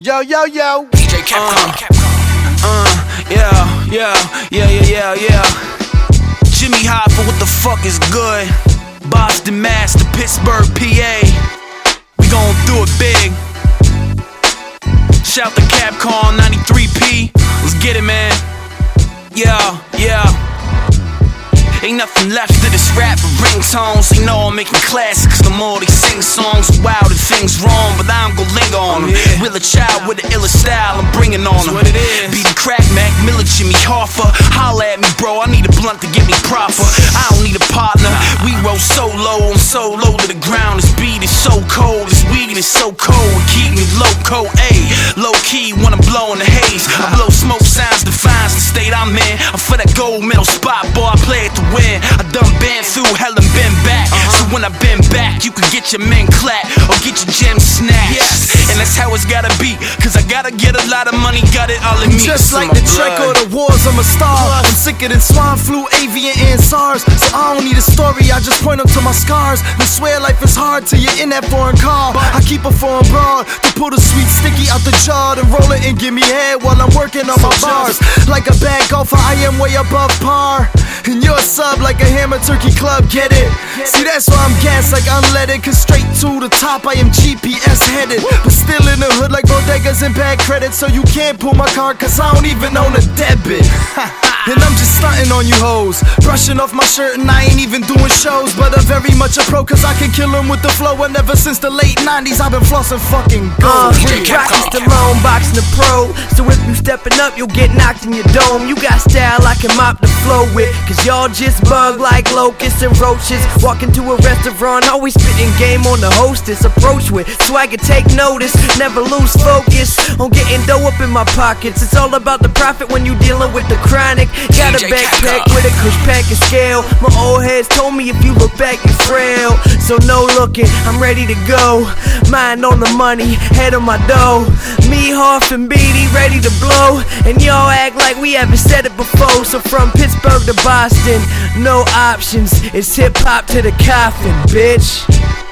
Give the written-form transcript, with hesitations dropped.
Yo, yo, yo. DJ Capcom. Yeah. Jimmy Hoffa, what the fuck is good? Boston, Mass, to Pittsburgh, PA. We gon' do it big. Shout to Capcom 93P. Let's get it, man. Yeah. Ain't nothing left of this rap but ringtones. They know I'm making classics. The more they sing songs, wild and things wrong, but I don't go linger on them. Will a child with the illest style, I'm bringing on them. Be the crack Mac Miller, Jimmy Hoffa. Holla at me, bro, I need a blunt to get me proper. I don't need a partner. We roll so low, I'm so low to the ground. This beat is so cold, this weed is so cold. Keep me loco, ayy. Low key when I'm blowing the haze. I blow smoke signs, defines the state I'm in. I'm for that gold medal spot, boy, I play it to win. I done been through hell and been back. So when I been back, you can get your men clapped or get your gems snatched. Yes. And that's how it's gotta be, cause I gotta get a lot of money, got it all in me. Just like the Trek or the wars, I'm a star. I'm sicker than swine flu, avian and SARS. So I don't need a story, I just point them to my scars. They swear life is hard till you're in that foreign car. I keep a foreign broad to pull the sweet sticky out the jar and roll it and give me head while I'm working on my bars. Like a bad golfer, I am way above par. And you're a sub like a hammer turkey club, get it? See, that's why I'm gas like unleaded, cause straight to the top I am GPS headed. But still in the hood like bodegas and bad credit. So you can't pull my card cause I don't even own a debit. And I'm just stunting on you hoes, brushing off my shirt and I ain't even doing shows. But I'm very much a pro cause I can kill them with the flow. And ever since the late 90s I've been flossing fucking gold. Rocky Stallone, boxing the pro. So if you stepping up you'll get knocked in your dome. You got style I can mop the flow with, cause y'all just bug like locusts and roaches. Walk into a restaurant, always spitting game on the hostess. Approach with swagger, take notice, never lose focus on getting dough up in my pockets. It's all about the profit when you dealing with the chronic. Got a backpack with a cush pack and scale. My old heads told me if you look back you're frail. So no looking, I'm ready to go. Mind on the money, head on my dough. Me, Hoff and Beatty ready to blow. And y'all act like we haven't said it before. So from Pittsburgh to Boston, no options. It's hip hop to the coffin, bitch.